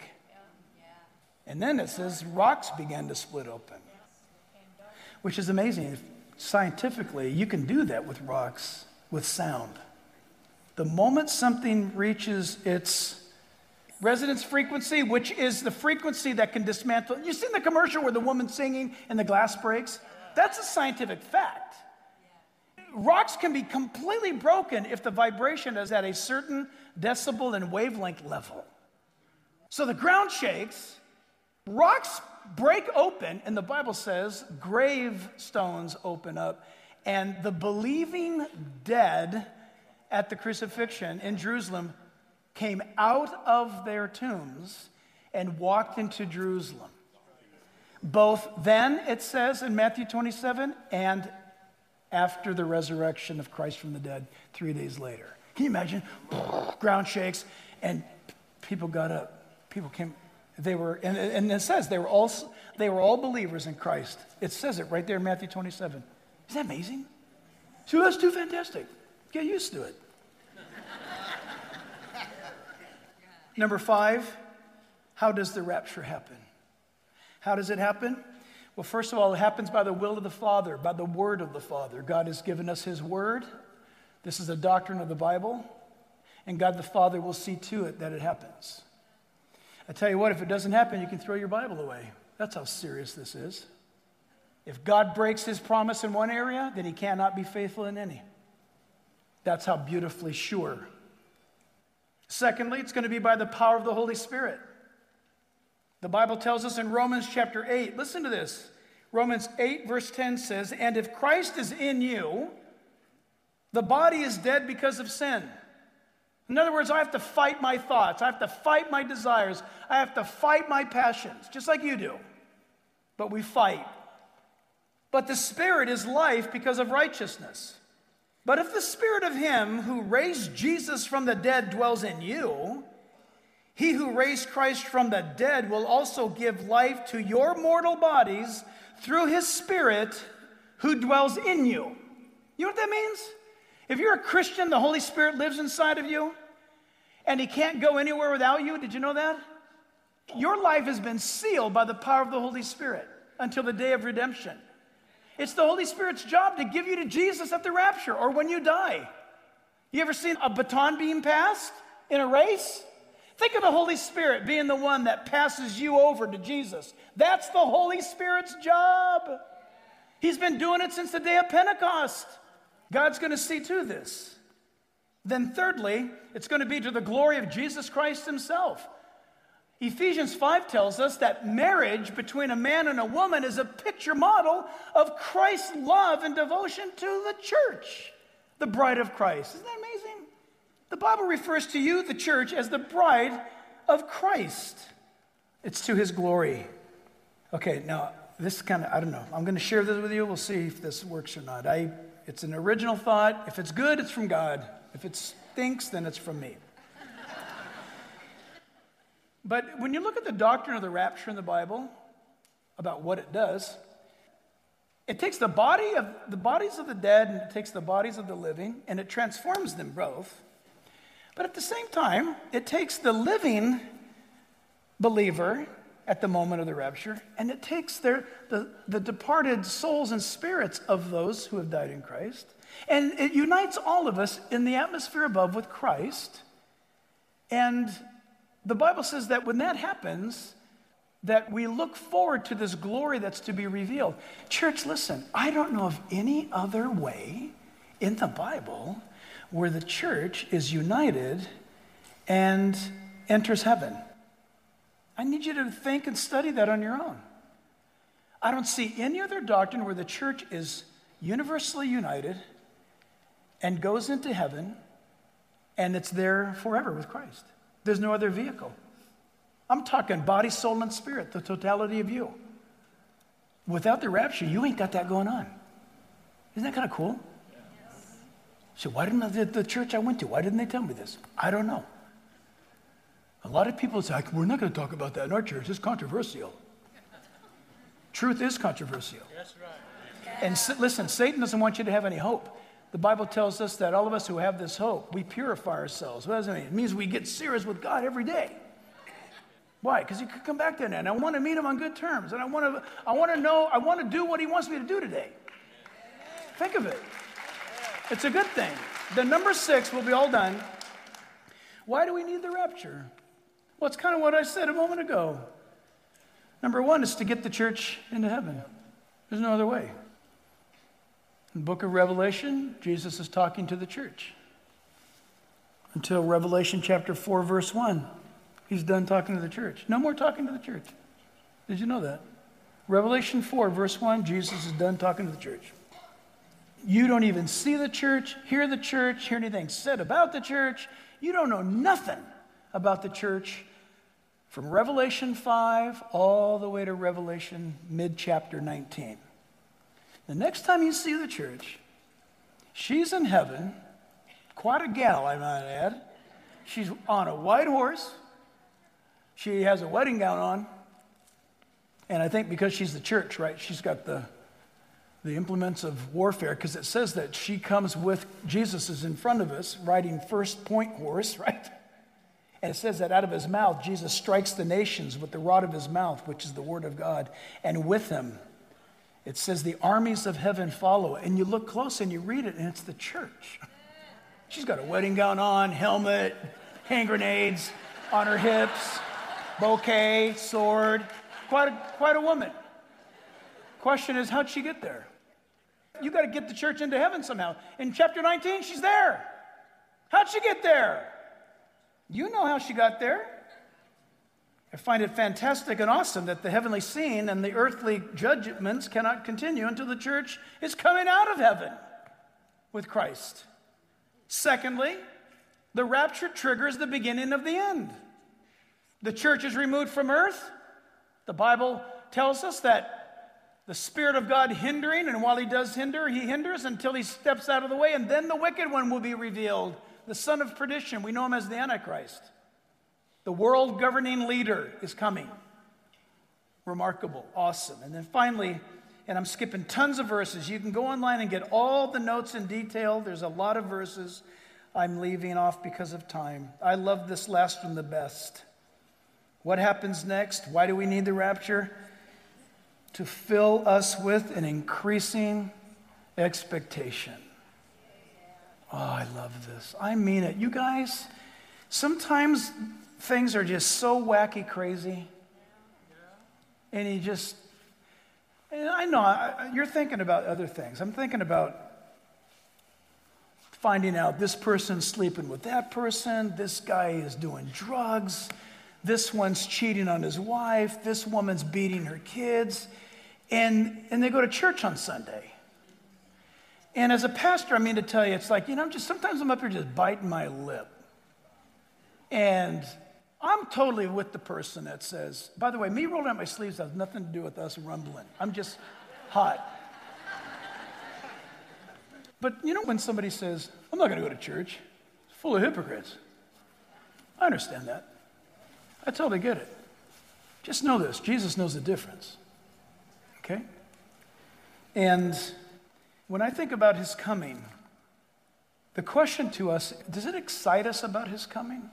And then it says rocks began to split open, which is amazing. Scientifically, you can do that with rocks, with sound. The moment something reaches its resonance frequency, which is the frequency that can dismantle. You've seen the commercial where the woman's singing and the glass breaks? That's a scientific fact. Rocks can be completely broken if the vibration is at a certain decibel and wavelength level. So the ground shakes, rocks break open, and the Bible says gravestones open up, and the believing dead at the crucifixion in Jerusalem came out of their tombs and walked into Jerusalem. Both then, it says in Matthew twenty-seven, and after the resurrection of Christ from the dead, three days later. Can you imagine? Ground shakes, and people got up. People came. They were, and, and it says they were all they were all believers in Christ. It says it right there in Matthew twenty-seven. Isn't that amazing? So that's too fantastic. Get used to it. Number five, how does the rapture happen? How does it happen? Well, first of all, it happens by the will of the Father, by the word of the Father. God has given us his word. This is a doctrine of the Bible, and God the Father will see to it that it happens. I tell you what, if it doesn't happen, you can throw your Bible away. That's how serious this is. If God breaks his promise in one area, then he cannot be faithful in any. That's how beautifully sure. Secondly, it's going to be by the power of the Holy Spirit. The Bible tells us in Romans chapter eight, listen to this. Romans eight verse ten says, and if Christ is in you, the body is dead because of sin. In other words, I have to fight my thoughts. I have to fight my desires. I have to fight my passions, just like you do. But we fight. But the Spirit is life because of righteousness. But if the Spirit of him who raised Jesus from the dead dwells in you, he who raised Christ from the dead will also give life to your mortal bodies through his Spirit who dwells in you. You know what that means? If you're a Christian, the Holy Spirit lives inside of you, and he can't go anywhere without you. Did you know that? Your life has been sealed by the power of the Holy Spirit until the day of redemption. It's the Holy Spirit's job to give you to Jesus at the rapture or when you die. You ever seen a baton being passed in a race? Think of the Holy Spirit being the one that passes you over to Jesus. That's the Holy Spirit's job. He's been doing it since the day of Pentecost. God's going to see to this. Then thirdly, it's going to be to the glory of Jesus Christ himself. Ephesians five tells us that marriage between a man and a woman is a picture model of Christ's love and devotion to the church, the bride of Christ. Isn't that amazing? The Bible refers to you, the church, as the bride of Christ. It's to his glory. Okay, now, this kind of, I don't know. I'm going to share this with you. We'll see if this works or not. I, it's an original thought. If it's good, it's from God. If it stinks, then it's from me. But when you look at the doctrine of the rapture in the Bible, about what it does, it takes the body of the bodies of the dead and it takes the bodies of the living and it transforms them both. But at the same time, it takes the living believer at the moment of the rapture and it takes their, the, the departed souls and spirits of those who have died in Christ. And it unites all of us in the atmosphere above with Christ. And the Bible says that when that happens, that we look forward to this glory that's to be revealed. Church, listen, I don't know of any other way in the Bible where the church is united and enters heaven. I need you to think and study that on your own. I don't see any other doctrine where the church is universally united and goes into heaven and it's there forever with Christ. There's no other vehicle. I'm talking body, soul, and spirit, the totality of you. Without the rapture, you ain't got that going on. Isn't that kind of cool? Yes. So why didn't the, the church I went to, why didn't they tell me this? I don't know. A lot of people say, we're not going to talk about that in our church. It's controversial. Truth is controversial. That's right. And listen, Satan doesn't want you to have any hope. The Bible tells us that all of us who have this hope, we purify ourselves. What does it mean? It means we get serious with God every day. Why? Because he could come back there and I want to meet him on good terms. And I want to I want to know, I want to do what he wants me to do today. Think of it. It's a good thing. The number six will be all done. Why do we need the rapture? Well, it's kind of what I said a moment ago. Number one is to get the church into heaven. There's no other way. In the book of Revelation, Jesus is talking to the church. Until Revelation chapter four, verse one. He's done talking to the church. No more talking to the church. Did you know that? Revelation four, verse one, Jesus is done talking to the church. You don't even see the church, hear the church, hear anything said about the church. You don't know nothing about the church from Revelation five all the way to Revelation mid-chapter nineteen. The next time you see the church, she's in heaven, quite a gal, I might add. She's on a white horse. She has a wedding gown on. And I think because she's the church, right, she's got the, the implements of warfare, because it says that she comes with, Jesus is in front of us, riding first point horse, right? And it says that out of his mouth, Jesus strikes the nations with the rod of his mouth, which is the word of God. And with him, it says the armies of heaven follow. And you look close and you read it, and it's the church. She's got a wedding gown on, helmet, hand grenades on her hips, bouquet, sword. Quite a, quite a woman. Question is, how'd she get there? You got to get the church into heaven somehow. In chapter nineteen, she's there. How'd she get there? You know how she got there. I find it fantastic and awesome that the heavenly scene and the earthly judgments cannot continue until the church is coming out of heaven with Christ. Secondly, the rapture triggers the beginning of the end. The church is removed from earth. The Bible tells us that the Spirit of God hindering, and while he does hinder, he hinders until he steps out of the way, and then the wicked one will be revealed, the son of perdition. We know him as the Antichrist. The world governing leader is coming. Remarkable, awesome. And then finally, and I'm skipping tons of verses. You can go online and get all the notes in detail. There's a lot of verses I'm leaving off because of time. I love this last one the best. What happens next? Why do we need the rapture? To fill us with an increasing expectation. Oh, I love this. I mean it. You guys, sometimes things are just so wacky crazy. And you just, and I know, I, you're thinking about other things. I'm thinking about finding out this person's sleeping with that person, this guy is doing drugs, this one's cheating on his wife, this woman's beating her kids, and, and they go to church on Sunday. And as a pastor, I mean to tell you, it's like, you know, I'm just, sometimes I'm up here just biting my lip. And I'm totally with the person that says, by the way, me rolling up my sleeves has nothing to do with us rumbling. I'm just hot. But you know when somebody says, I'm not going to go to church, it's full of hypocrites. I understand that. I totally get it. Just know this, Jesus knows the difference. Okay? And when I think about his coming, the question to us, does it excite us about his coming?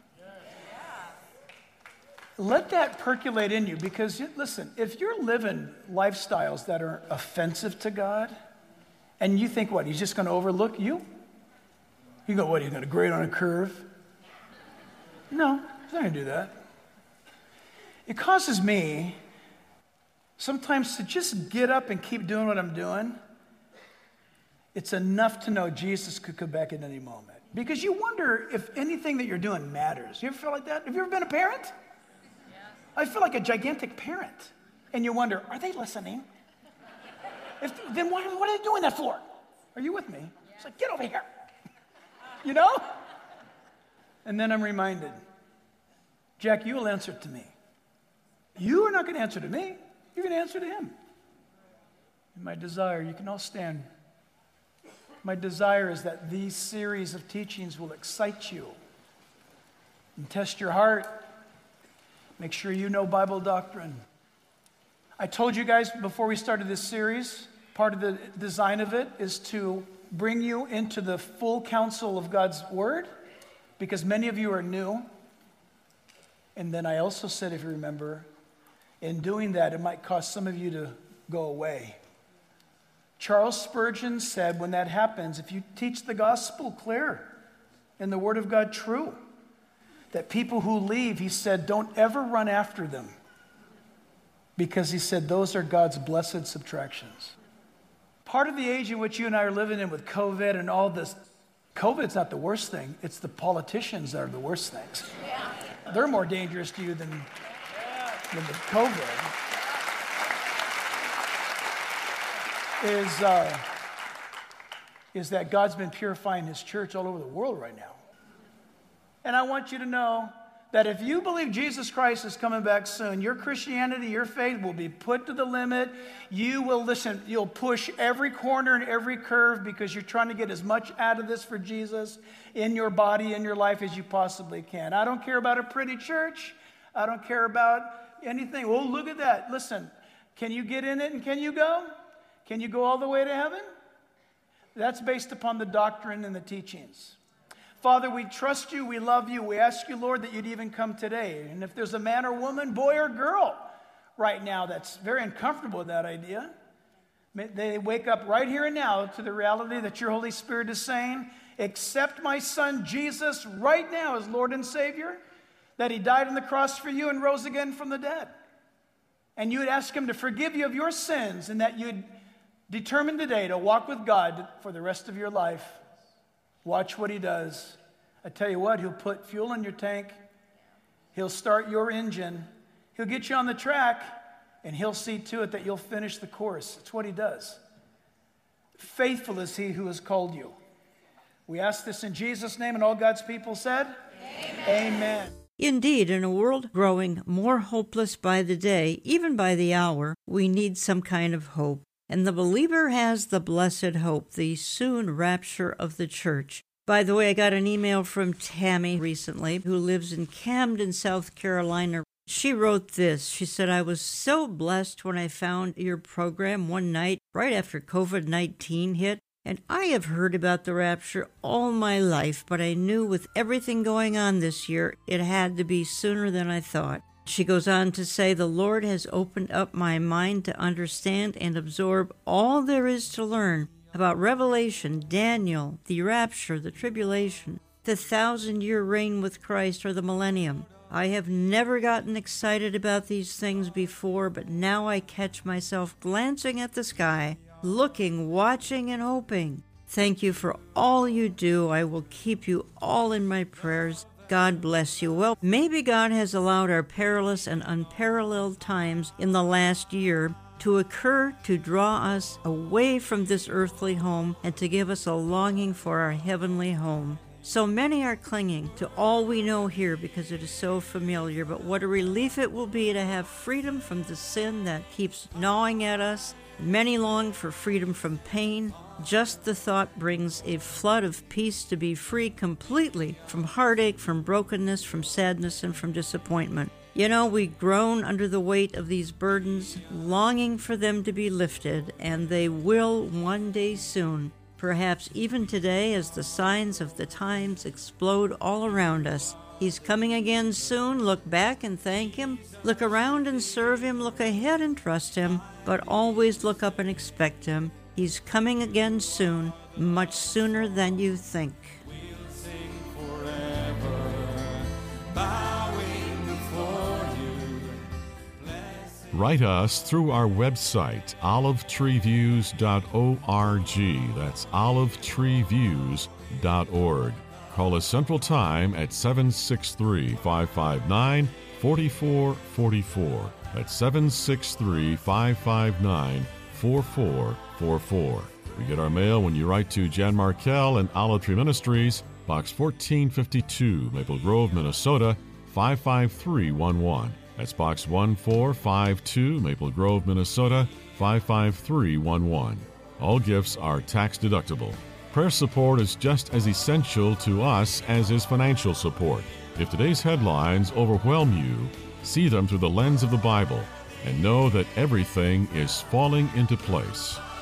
Let that percolate in you, because listen, if you're living lifestyles that are offensive to God, and you think, what, he's just going to overlook you? You go, what, he's going to grade on a curve? No, he's not going to do that. It causes me sometimes to just get up and keep doing what I'm doing. It's enough to know Jesus could come back at any moment. Because you wonder if anything that you're doing matters. You ever feel like that? Have you ever been a parent? Yeah. I feel like a gigantic parent. And you wonder, are they listening? If, then what, what are they doing that for? Are you with me? Yeah. It's like, get over here. You know? And then I'm reminded, Jack, you will answer to me. You are not going to answer to me. You're going to answer to him. And my desire, you can all stand. My desire is that these series of teachings will excite you and test your heart. Make sure you know Bible doctrine. I told you guys before we started this series, part of the design of it is to bring you into the full counsel of God's Word, because many of you are new. And then I also said, if you remember, in doing that, it might cause some of you to go away. Charles Spurgeon said, when that happens, if you teach the gospel clear and the Word of God true, that people who leave, he said, don't ever run after them. Because he said, those are God's blessed subtractions. Part of the age in which you and I are living in with COVID and all this, COVID's not the worst thing. It's the politicians that are the worst things. Yeah. They're more dangerous to you than, than the COVID. Is, uh, is that God's been purifying his church all over the world right now. And I want you to know that if you believe Jesus Christ is coming back soon, your Christianity, your faith will be put to the limit. You will listen, you'll push every corner and every curve because you're trying to get as much out of this for Jesus in your body, in your life as you possibly can. I don't care about a pretty church. I don't care about anything. Oh, look at that. Listen, can you get in it and can you go? Can you go all the way to heaven? That's based upon the doctrine and the teachings. Father, we trust you, we love you. We ask you, Lord, that you'd even come today. And if there's a man or woman, boy or girl right now that's very uncomfortable with that idea, may they wake up right here and now to the reality that your Holy Spirit is saying, accept my son Jesus right now as Lord and Savior, that he died on the cross for you and rose again from the dead. And you would ask him to forgive you of your sins, and that you'd determine today to walk with God for the rest of your life. Watch what he does. I tell you what, he'll put fuel in your tank. He'll start your engine. He'll get you on the track, and he'll see to it that you'll finish the course. It's what he does. Faithful is he who has called you. We ask this in Jesus' name, and all God's people said, Amen. Amen. Indeed, in a world growing more hopeless by the day, even by the hour, we need some kind of hope. And the believer has the blessed hope, the soon rapture of the church. By the way, I got an email from Tammy recently, who lives in Camden, South Carolina. She wrote this. She said, I was so blessed when I found your program one night right after covid nineteen hit. And I have heard about the rapture all my life, but I knew with everything going on this year, it had to be sooner than I thought. She goes on to say, the Lord has opened up my mind to understand and absorb all there is to learn about Revelation, Daniel, the rapture, the tribulation, the thousand-year reign with Christ, or the millennium. I have never gotten excited about these things before, but now I catch myself glancing at the sky, looking, watching, and hoping. Thank you for all you do. I will keep you all in my prayers. God bless you. Well, maybe God has allowed our perilous and unparalleled times in the last year to occur to draw us away from this earthly home and to give us a longing for our heavenly home. So many are clinging to all we know here because it is so familiar, but what a relief it will be to have freedom from the sin that keeps gnawing at us. Many long for freedom from pain. Just the thought brings a flood of peace to be free completely from heartache, from brokenness, from sadness, and from disappointment. You know, we groan under the weight of these burdens, longing for them to be lifted, and they will one day soon. Perhaps even today, as the signs of the times explode all around us. He's coming again soon. Look back and thank Him. Look around and serve Him. Look ahead and trust Him. But always look up and expect Him. He's coming again soon, much sooner than you think. We'll sing forever, bowing before you. Blessed Write us through our website, olive tree views dot org. That's olive tree views dot org. Call us Central Time at seven six three, five five nine, four four four four. That's seven six three, five five nine, four four four four. We get our mail when you write to Jan Markell and Olive Tree Ministries, Box fourteen fifty-two, Maple Grove, Minnesota, five five three one one. That's Box one four five two, Maple Grove, Minnesota, five five three one one. All gifts are tax deductible. Prayer support is just as essential to us as is financial support. If today's headlines overwhelm you, see them through the lens of the Bible and know that everything is falling into place.